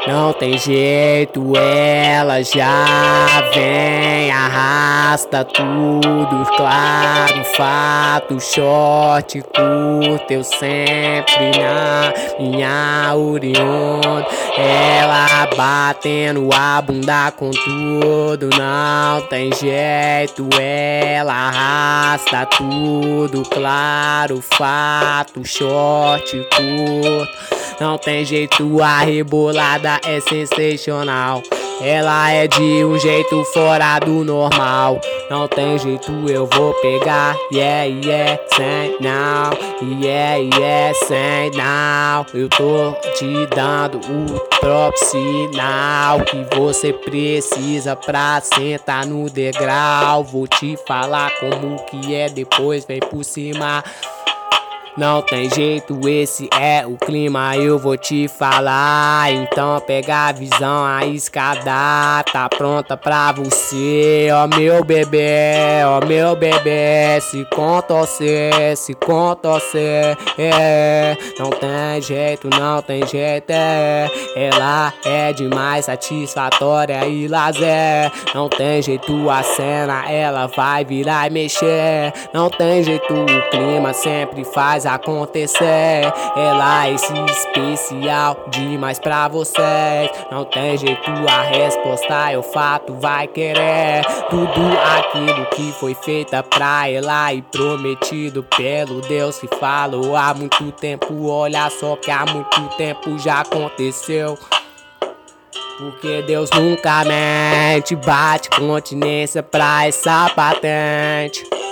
Não tem jeito, ela já vem, arrasta tudo, claro, fato, short, curto, eu sempre na minha oriunda. Ela batendo a bunda com tudo, não tem jeito, ela arrasta tudo, claro, fato, short, curto. Não tem jeito, a rebolada é sensacional. Ela é de um jeito fora do normal. Não tem jeito, eu vou pegar. Yeah, yeah, sem não. Yeah, yeah, sem não. Eu tô te dando o próprio sinal que você precisa pra sentar no degrau. Vou te falar como que é, depois vem por cima. Não tem jeito, esse é o clima, eu vou te falar. Então pega a visão, a escada tá pronta pra você. Ó meu bebê, ó meu bebê, se contorcer, se contorcer. Não tem jeito, não tem jeito, ela é demais satisfatória e lazer. Não tem jeito, a cena ela vai virar e mexer. Não tem jeito, o clima sempre faz acontecer. Ela é esse especial demais pra vocês. Não tem jeito, a resposta é o fato, vai querer tudo aquilo que foi feita pra ela e prometido pelo Deus que falou há muito tempo. Olha só que há muito tempo já aconteceu. Porque Deus nunca mente, bate continência pra essa patente.